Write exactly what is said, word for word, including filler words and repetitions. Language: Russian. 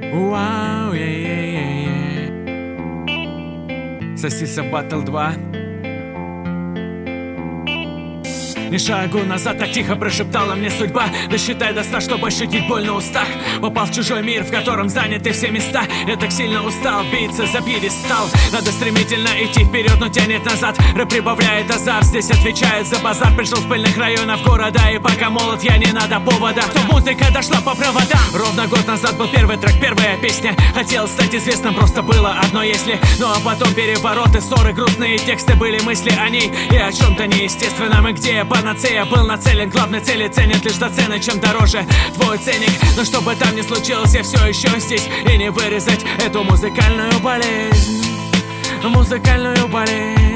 Вау, е-е-е-е. Сосиса Battle два. Ни шагу назад, так тихо прошептала мне судьба. Досчитай до ста, чтобы ощутить боль на устах. Попал в чужой мир, в котором заняты все места. Я так сильно устал биться за пьедестал. Надо стремительно идти вперед, но тянет назад. Рэп прибавляет азарт, здесь отвечает за базар. Пришел с пыльных районов города, и пока молод я, не надо повода. То музыка дошла по проводам. Ровно год назад был первый трек, первая песня. Хотел стать известным, просто было одно если. Ну а потом перевороты, ссоры, грустные тексты. Были мысли о ней и о чем-то неестественном. И где я панацея, был нацелен, главной цели ценят лишь за цены, чем дороже твой ценник. Но что бы там ни случилось, я все еще здесь. И не вырезать эту музыкальную болезнь, музыкальную болезнь.